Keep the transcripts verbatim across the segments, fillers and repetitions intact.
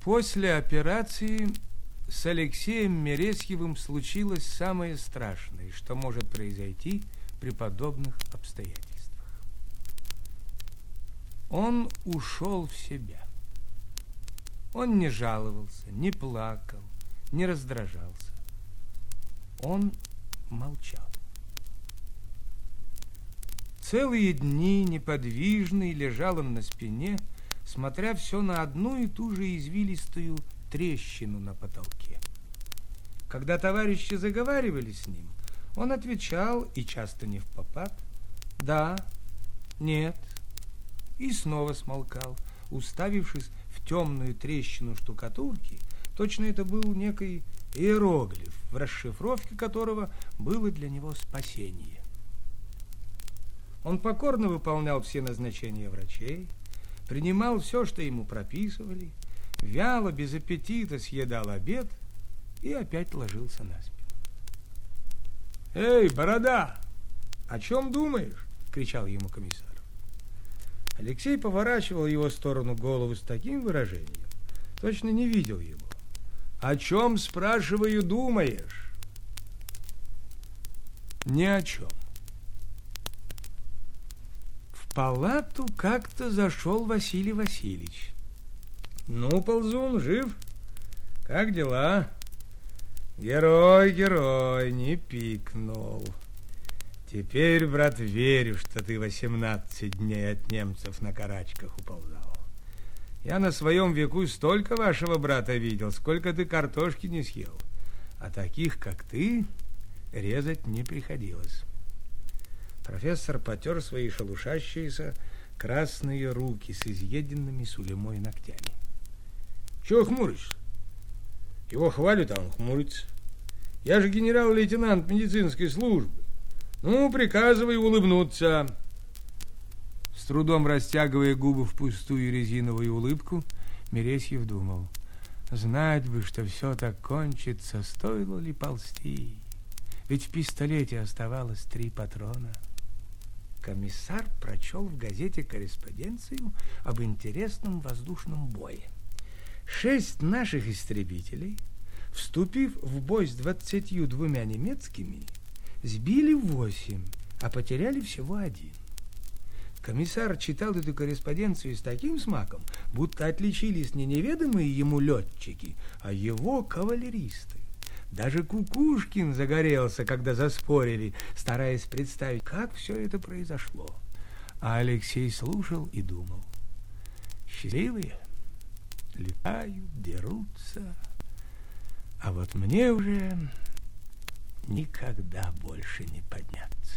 После операции с Алексеем Мересьевым случилось самое страшное, что может произойти при подобных обстоятельствах. Он ушел в себя. Он не жаловался, не плакал, не раздражался. Он молчал. Целые дни неподвижный лежал он на спине, смотря все на одну и ту же извилистую трещину на потолке. Когда товарищи заговаривали с ним, он отвечал, и часто не впопад, «да», «нет», и снова смолкал, уставившись в темную трещину штукатурки. Точно это был некий иероглиф, в расшифровке которого было для него спасение. Он покорно выполнял все назначения врачей, принимал все, что ему прописывали, вяло, без аппетита съедал обед и опять ложился на спину. «Эй, борода, о чем думаешь?» — кричал ему комиссар. Алексей поворачивал его в сторону голову с таким выражением, точно не видел его. «О чем, спрашиваю, думаешь?» «Ни о чем». В палату как-то зашел Василий Васильевич. «Ну, ползун, жив? Как дела?» «Герой, герой, не пикнул. Теперь, брат, верю, что ты восемнадцать дней от немцев на карачках уползал. Я на своем веку столько вашего брата видел, сколько ты картошки не съел. А таких, как ты, резать не приходилось». Профессор потер свои шелушащиеся красные руки с изъеденными сулемой ногтями. «Чего хмуришься? Его хвалят, а он хмурится. Я же генерал-лейтенант медицинской службы. Ну, приказывай улыбнуться». С трудом растягивая губы в пустую резиновую улыбку, Мересьев думал: знать бы, что все так кончится, стоило ли ползти? Ведь в пистолете оставалось три патрона. Комиссар прочел в газете корреспонденцию об интересном воздушном бое. Шесть наших истребителей, вступив в бой с двадцатью двумя немецкими, сбили восемь, а потеряли всего один. Комиссар читал эту корреспонденцию с таким смаком, будто отличились не неведомые ему летчики, а его кавалеристы. Даже Кукушкин загорелся, когда заспорили, стараясь представить, как все это произошло. А Алексей слушал и думал: счастливые, летают, дерутся, а вот мне уже никогда больше не подняться.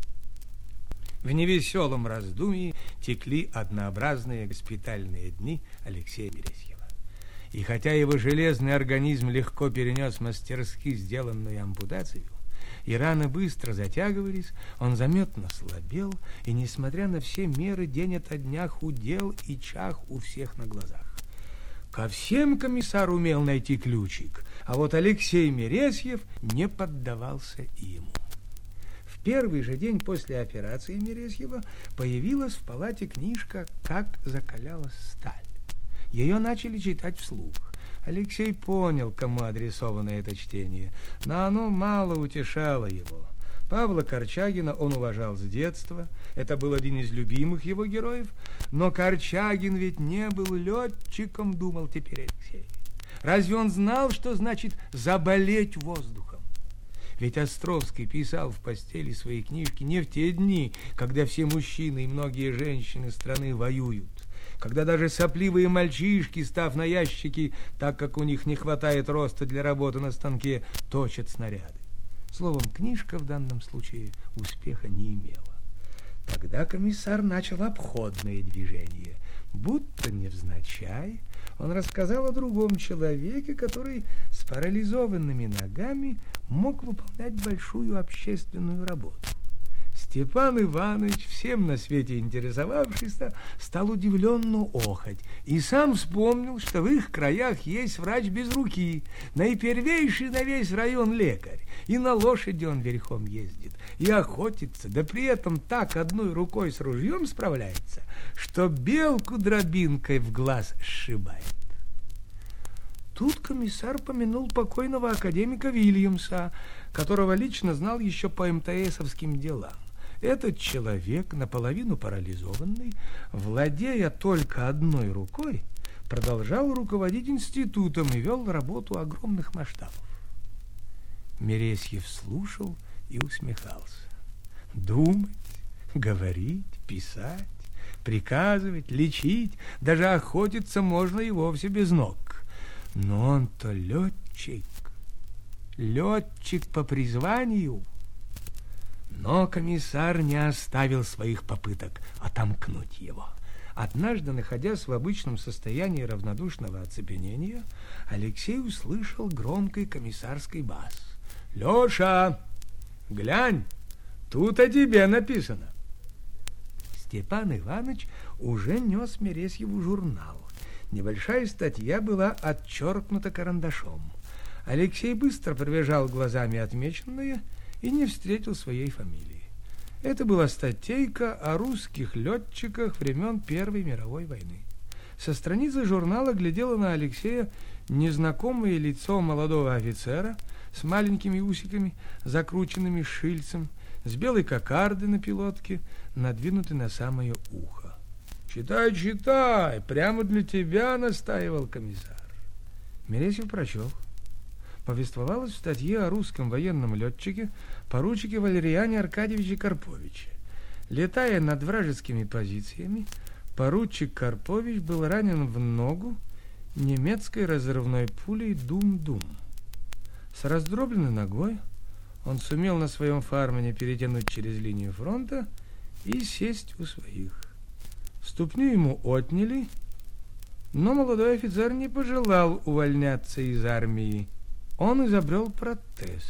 В невеселом раздумье текли однообразные госпитальные дни Алексея Мересьева. И хотя его железный организм легко перенес мастерски сделанную ампутацию, и раны быстро затягивались, он заметно слабел, и, несмотря на все меры, день ото дня худел и чах у всех на глазах. Ко всем комиссар умел найти ключик, а вот Алексей Мересьев не поддавался ему. В первый же день после операции Мересьева появилась в палате книжка «Как закалялась сталь». Ее начали читать вслух. Алексей понял, кому адресовано это чтение, но оно мало утешало его. Павла Корчагина он уважал с детства, это был один из любимых его героев, но Корчагин ведь не был летчиком, думал теперь Алексей. Разве он знал, что значит заболеть воздухом? Ведь Островский писал в постели свои книжки не в те дни, когда все мужчины и многие женщины страны воюют, когда даже сопливые мальчишки, став на ящики, так как у них не хватает роста для работы на станке, точат снаряды. Словом, книжка в данном случае успеха не имела. Тогда комиссар начал обходные движения. Будто невзначай он рассказал о другом человеке, который с парализованными ногами мог выполнять большую общественную работу. Степан Иванович, всем на свете интересовавшийся, стал удивленно охать и сам вспомнил, что в их краях есть врач без руки, наипервейший на весь район лекарь, и на лошади он верхом ездит, и охотится, да при этом так одной рукой с ружьем справляется, что белку дробинкой в глаз сшибает. тут комиссар помянул покойного академика Вильямса, которого лично знал еще по эм тэ эсовским делам. Этот человек, наполовину парализованный, владея только одной рукой, продолжал руководить институтом и вел работу огромных масштабов. Мересьев слушал и усмехался. Думать, говорить, писать, приказывать, лечить, даже охотиться можно и вовсе без ног. Но он-то летчик, летчик по призванию. Но комиссар не оставил своих попыток отомкнуть его. Однажды, находясь в обычном состоянии равнодушного оцепенения, Алексей услышал громкий комиссарский бас. «Леша, глянь, тут о тебе написано». Степан Иванович уже нес Мересьеву журнал. Небольшая статья была отчеркнута карандашом. Алексей быстро пробежал глазами отмеченное и не встретил своей фамилии. Это была статейка о русских летчиках времен Первой мировой войны. Со страницы журнала глядело на Алексея незнакомое лицо молодого офицера с маленькими усиками, закрученными шильцем, с белой кокардой на пилотке, надвинутой на самое ухо. «Читай, читай, прямо для тебя», — настаивал комиссар. Мересьев прочел. Повествовалось в статье о русском военном летчике поручике Валериане Аркадьевиче Карповиче. Летая над вражескими позициями, поручик Карпович был ранен в ногу немецкой разрывной пулей Дум-Дум. С раздробленной ногой он сумел на своем фармане перетянуть через линию фронта и сесть у своих. Ступню ему отняли, но молодой офицер не пожелал увольняться из армии. Он изобрел протез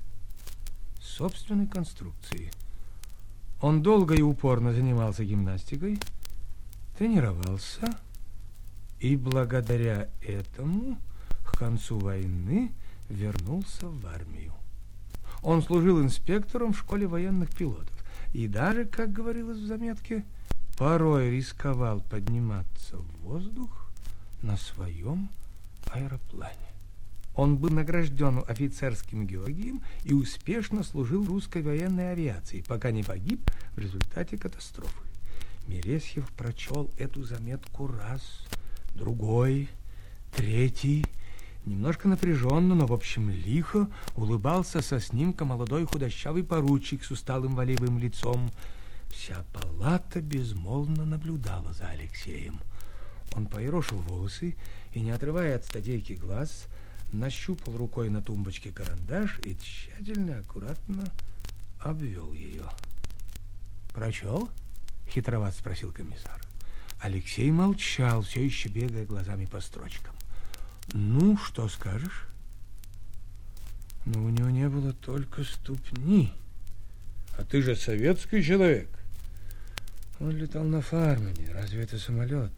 собственной конструкции. Он долго и упорно занимался гимнастикой, тренировался, и благодаря этому к концу войны вернулся в армию. Он служил инспектором в школе военных пилотов и даже, как говорилось в заметке, порой рисковал подниматься в воздух на своем аэроплане. Он был награжден офицерским Георгием и успешно служил в русской военной авиации, пока не погиб в результате катастрофы. Мересьев прочел эту заметку раз, другой, третий. Немножко напряженно, но в общем лихо улыбался со снимка молодой худощавый поручик с усталым волевым лицом. Вся палата безмолвно наблюдала за Алексеем. Он поерошил волосы и, не отрывая от статейки глаз, нащупал рукой на тумбочке карандаш и тщательно, аккуратно обвел ее. «Прочел?» — хитроват спросил комиссар. Алексей молчал, все еще бегая глазами по строчкам. «Ну, что скажешь?» «Но у него не было только ступни. А ты же советский человек». «Он летал на фармане. Разве это самолет?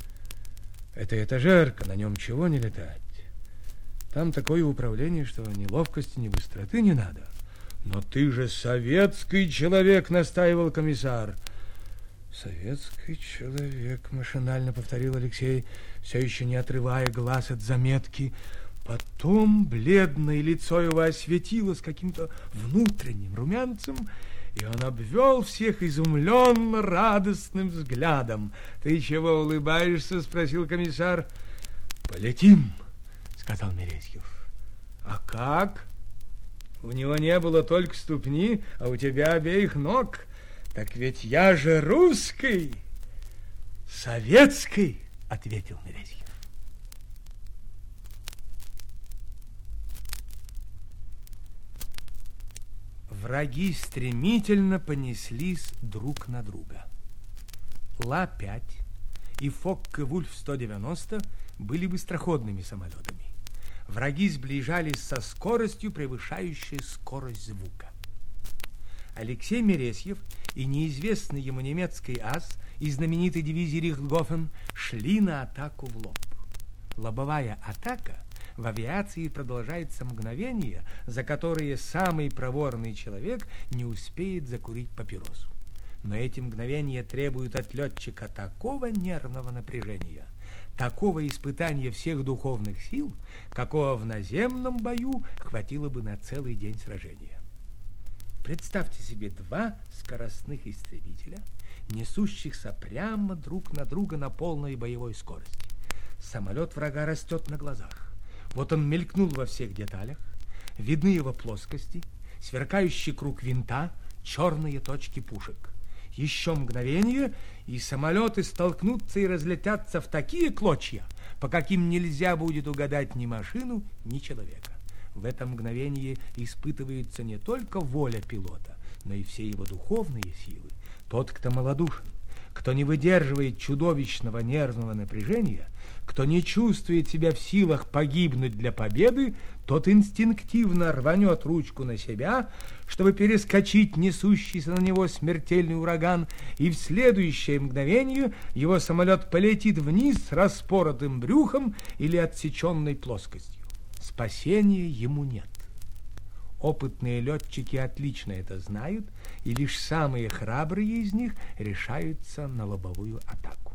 Это этажерка, на нем чего не летать. Там такое управление, что ни ловкости, ни быстроты не надо». «Но ты же советский человек», — настаивал комиссар. «Советский человек», — машинально повторил Алексей, все еще не отрывая глаз от заметки. Потом бледное лицо его осветилось каким-то внутренним румянцем, и он обвел всех изумленно радостным взглядом. «Ты чего улыбаешься?» — спросил комиссар. «Полетим», — сказал Мересьев. «А как? У него не было только ступни, а у тебя обеих ног. Так ведь я же русский, советский», — ответил Мересьев. Враги стремительно понеслись друг на друга. Ла пять и Фокке-Вульф сто девяносто были быстроходными самолетами. Враги сближались со скоростью, превышающей скорость звука. Алексей Мересьев и неизвестный ему немецкий ас из знаменитой дивизии Рихтгофен шли на атаку в лоб. Лобовая атака в авиации продолжается мгновение, за которые самый проворный человек не успеет закурить папиросу. Но эти мгновения требуют от летчика такого нервного напряжения, такого испытания всех духовных сил, какого в наземном бою хватило бы на целый день сражения. Представьте себе два скоростных истребителя, несущихся прямо друг на друга на полной боевой скорости. Самолет врага растет на глазах. Вот он мелькнул во всех деталях, видны его плоскости, сверкающий круг винта, черные точки пушек. Еще мгновение, и самолеты столкнутся и разлетятся в такие клочья, по каким нельзя будет угадать ни машину, ни человека. В это мгновение испытывается не только воля пилота, но и все его духовные силы. Тот, кто малодушен, кто не выдерживает чудовищного нервного напряжения, кто не чувствует себя в силах погибнуть для победы, тот инстинктивно рванет ручку на себя, чтобы перескочить несущийся на него смертельный ураган, и в следующее мгновение его самолет полетит вниз с распоротым брюхом или отсеченной плоскостью. Спасения ему нет. Опытные летчики отлично это знают, и лишь самые храбрые из них решаются на лобовую атаку.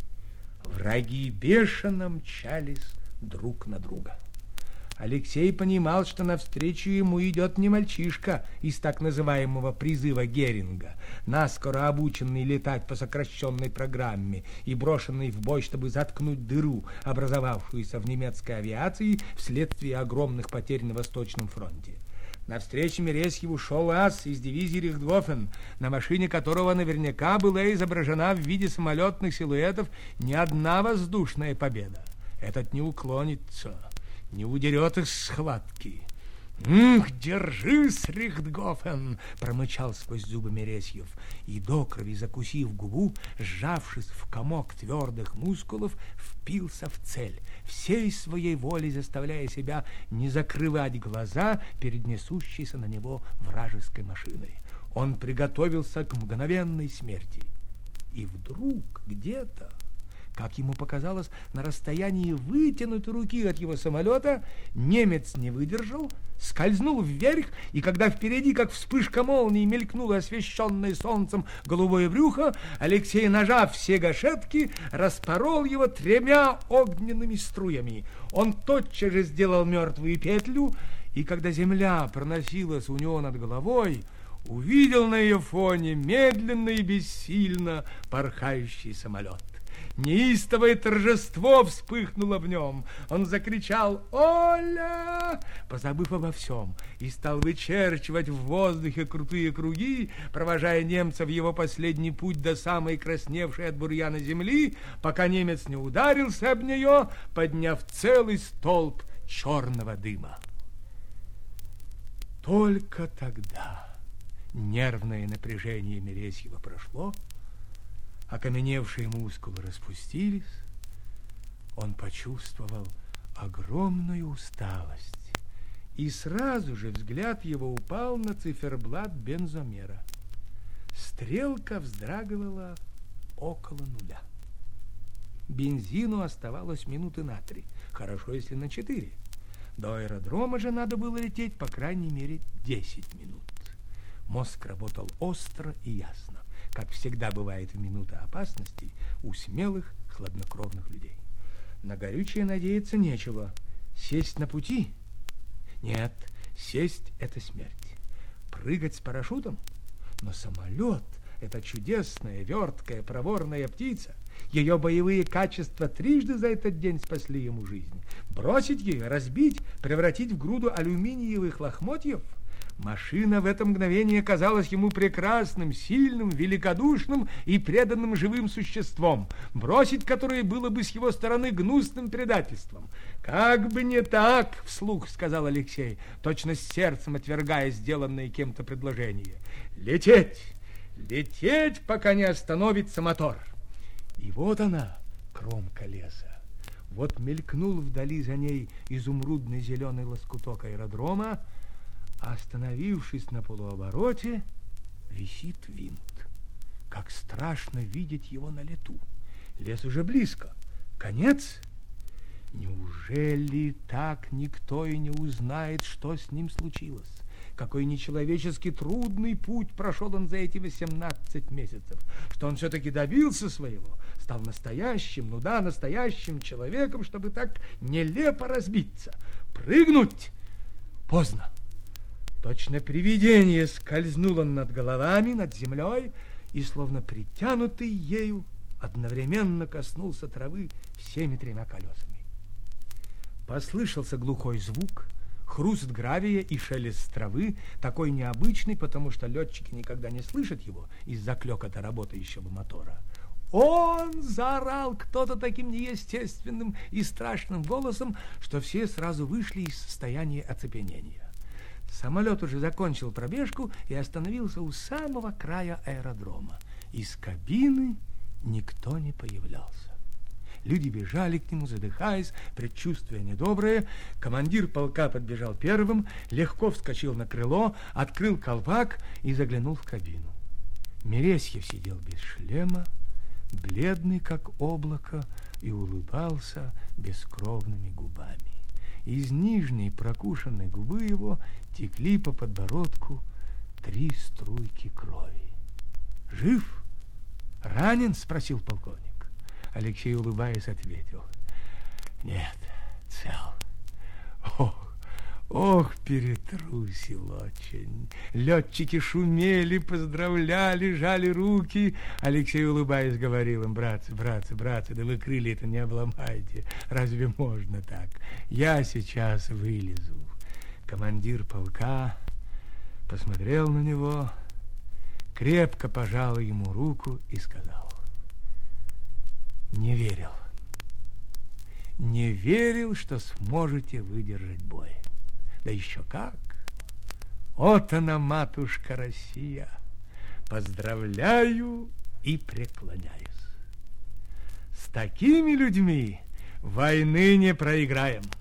Враги бешено мчались друг на друга. Алексей понимал, что навстречу ему идет не мальчишка из так называемого призыва Геринга, наскоро обученный летать по сокращенной программе и брошенный в бой, чтобы заткнуть дыру, образовавшуюся в немецкой авиации вследствие огромных потерь на Восточном фронте. Навстречу Мересьеву шел ас из дивизии Рихтгофен, на машине которого наверняка была изображена в виде самолетных силуэтов не одна воздушная победа. Этот не уклонится, не удерет из схватки. «Ах, держись, Рихтгофен!» — промычал сквозь зубы Мересьев, и до крови закусив губу, сжавшись в комок твердых мускулов, впился в цель, всей своей волей заставляя себя не закрывать глаза перед несущейся на него вражеской машиной. Он приготовился к мгновенной смерти. И вдруг где-то, как ему показалось, на расстоянии вытянутой руки от его самолета, немец не выдержал, скользнул вверх, и когда впереди, как вспышка молнии, мелькнуло освещенное солнцем голубое брюхо, Алексей, нажав все гашетки, распорол его тремя огненными струями. Он тотчас же сделал мертвую петлю, и когда земля проносилась у него над головой, увидел на ее фоне медленно и бессильно порхающий самолет. Неистовое торжество вспыхнуло в нем. Он закричал «Оля!», позабыв обо всем, и стал вычерчивать в воздухе крутые круги, провожая немца в его последний путь до самой красневшей от бурьяна земли, пока немец не ударился об нее, подняв целый столб черного дыма. Только тогда нервное напряжение Мересьева прошло, окаменевшие мускулы распустились, он почувствовал огромную усталость, и сразу же взгляд его упал на циферблат бензомера. Стрелка вздрагивала около нуля. Бензину оставалось минуты на три, хорошо, если на четыре. До аэродрома же надо было лететь, по крайней мере, десять минут. Мозг работал остро и ясно, как всегда бывает в минуты опасности у смелых, хладнокровных людей. На горючее надеяться нечего. Сесть на пути? Нет, сесть — это смерть. Прыгать с парашютом? Но самолет — это чудесная, верткая, проворная птица. Ее боевые качества трижды за этот день спасли ему жизнь. Бросить ее, разбить, превратить в груду алюминиевых лохмотьев? Машина в это мгновение казалась ему прекрасным, сильным, великодушным и преданным живым существом, бросить которое было бы с его стороны гнусным предательством. «Как бы не так!» — вслух сказал Алексей, точно с сердцем отвергая сделанное кем-то предложение. «Лететь! Лететь, пока не остановится мотор!» И вот она, кромка леса. Вот мелькнул вдали за ней изумрудно-зеленый лоскуток аэродрома, а остановившись на полуобороте, висит винт. Как страшно видеть его на лету. Лес уже близко. Конец? Неужели так никто и не узнает, что с ним случилось? какой нечеловечески трудный путь прошел он за эти восемнадцать месяцев, что он все-таки добился своего, стал настоящим, ну да, настоящим человеком, чтобы так нелепо разбиться. Прыгнуть поздно. Точно привидение скользнул он над головами, над землей, и, словно притянутый ею, одновременно коснулся травы всеми тремя колесами. Послышался глухой звук, хруст гравия и шелест травы, такой необычный, потому что летчики никогда не слышат его из-за клёкота работающего мотора. Он заорал кто-то таким неестественным и страшным голосом, что все сразу вышли из состояния оцепенения. Самолет уже закончил пробежку и остановился у самого края аэродрома. Из кабины никто не появлялся. Люди бежали к нему, задыхаясь, предчувствуя недоброе. Командир полка подбежал первым, легко вскочил на крыло, открыл колпак и заглянул в кабину. Мересьев сидел без шлема, бледный, как облако, и улыбался бескровными губами. Из нижней прокушенной губы его текли по подбородку три струйки крови. «Жив? Ранен?» — спросил полковник. Алексей, улыбаясь, ответил: «Нет, цел. Ох, ох, перетрусил очень». Летчики шумели, поздравляли, жали руки. Алексей, улыбаясь, говорил им: «Братцы, братцы, братцы, да вы крылья-то не обломайте. Разве можно так? Я сейчас вылезу». Командир полка посмотрел на него, крепко пожал ему руку и сказал: «Не верил. Не верил, что сможете выдержать бой. Да еще как! Вот она, матушка Россия! Поздравляю и преклоняюсь. С такими людьми войны не проиграем».